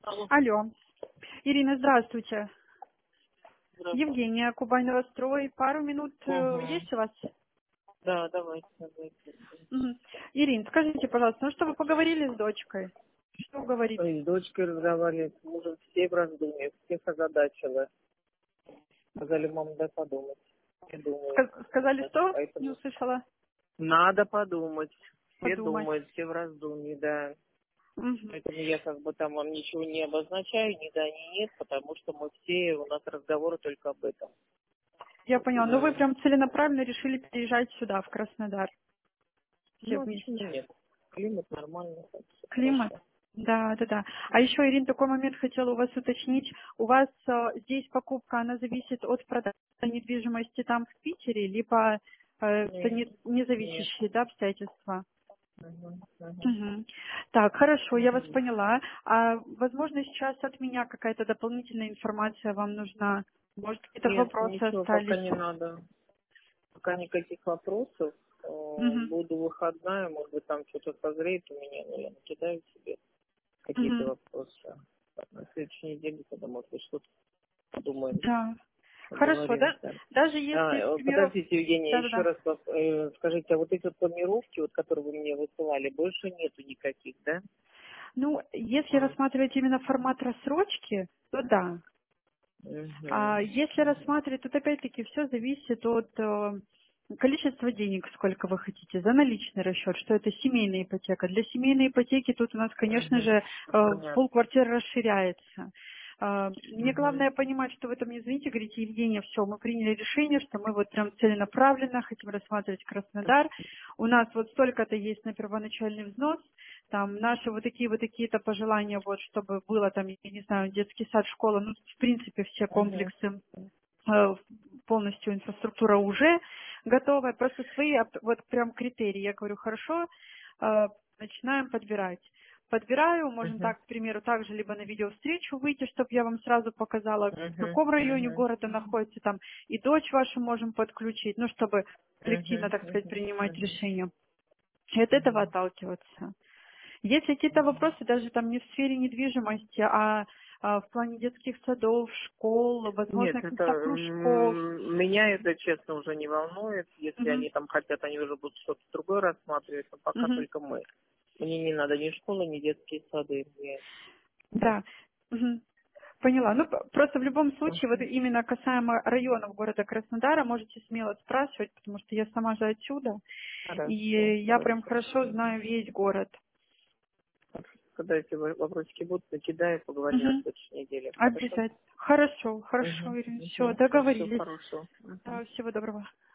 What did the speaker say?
Алло, Алло. Ирина, здравствуйте. здравствуйте. Евгения, Кубань Новострой. Пару минут Угу. есть у вас? Да, давайте. Мгм. Ирин, скажите, пожалуйста, ну что, вы поговорили с дочкой? Что говорит? Ой, с дочкой разговаривали, с мужем, все в раздумье, всех озадачила. Сказали, мама, дай подумать. Все думают. Сказали что? Не Поэтому услышала. надо подумать. Все Подумать. думают, все в раздумье, да. Мгм. Поэтому я как бы там вам ничего не обозначаю, ни да, ни нет, потому что мы все, у нас разговоры только об этом. Я Вот, поняла. Ну вы прям целенаправленно решили переезжать сюда, в Краснодар. Все ну, а почему вместе. нет? Климат нормальный, так все Климат? хорошо. Да, да, да. А еще, Ирин, такой момент хотела у вас уточнить. У вас здесь покупка, она зависит от продажи недвижимости там в Питере, либо это Нет, нет. независящие, да, обстоятельства? Угу. Мгм. Так, хорошо, я вас Угу. поняла. А возможно, сейчас от меня какая-то дополнительная информация вам нужна? Может, какие-то Нет, вопросы ничего пока остались? не надо. Пока никаких вопросов. Мгм. Буду выходная, может быть, там что-то созреет у меня, но я накидаю себе какие-то Мгм. вопросы. На следующей неделе, когда, может быть, что-то подумаем, Да. Хорошо, да, договоримся. даже если, к примеру, Подождите, Евгения, еще да-да-да. раз скажите, а вот эти вот планировки, вот, которые вы мне высылали, больше нету никаких, да? Ну, если А, рассматривать именно формат рассрочки, то да. А мгм, если рассматривать, тут опять-таки все зависит от количества денег, сколько вы хотите, за наличный расчет, что это семейная ипотека. Для семейной ипотеки тут у нас, конечно мгм. же, Понятно. полквартиры расширяется. Мне Мгм, главное понимать, что вы там не звоните, говорите, Евгения, все, мы приняли решение, что мы вот прям целенаправленно хотим рассматривать Краснодар. У нас вот столько-то есть на первоначальный взнос, там наши вот такие вот такие-то пожелания, вот чтобы было там, я не знаю, детский сад, школа, ну, в принципе, все мгм, комплексы, полностью инфраструктура уже готовая, просто свои вот прям критерии. Я говорю, хорошо, начинаем подбирать. Подбираю, можем мгм, так, к примеру, также либо на видеовстречу выйти, чтобы я вам сразу показала, в мгм, каком районе мгм, города находится, там и дочь вашу можем подключить, ну, чтобы коллективно, мгм, так сказать, мгм, принимать мгм, решения. И от этого мгм. отталкиваться. Есть какие-то вопросы даже там не в сфере недвижимости, в плане детских садов, школ, Нет, возможно, это каких-то кружков. меня это, честно, уже не волнует. Если Мгм. они там хотят, они уже будут что-то другое рассматривать, но пока Мгм. только мы. Мне не надо ни школы, ни детские сады. Мне... Да. Мгм. Поняла. Ну, просто в любом случае, вот Мгм. именно касаемо районов города Краснодара, можете смело спрашивать, потому что я сама же отсюда, и Хорошо, я прям хорошо. хорошо знаю Мгм. весь город. Когда эти вопросики будут, накидаю, поговорим на Мгм. следующей неделе. Хорошо? Обязательно. Хорошо, хорошо, Угу. Ирина. Все, Угу. Всего договорились. хорошего. Мгм. Да, всего доброго.